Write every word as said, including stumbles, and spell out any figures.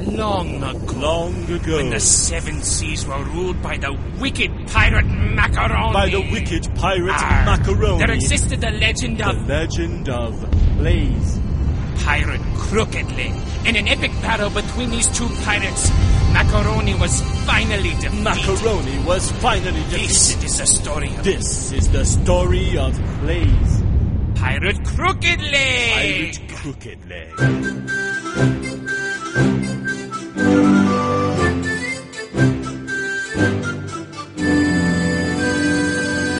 long ago. Long ago. When the seven seas were ruled by the wicked pirate Macaroni. By the wicked pirate Arr, Macaroni. There existed the legend The of legend of Blaze. Pirate Crooked Leg. In an epic battle between these two pirates, Macaroni was finally defeated. Macaroni was finally defeated. This is the story of This is the story of Blaze. Pirate Crooked Leg. Pirate Crooked Leg.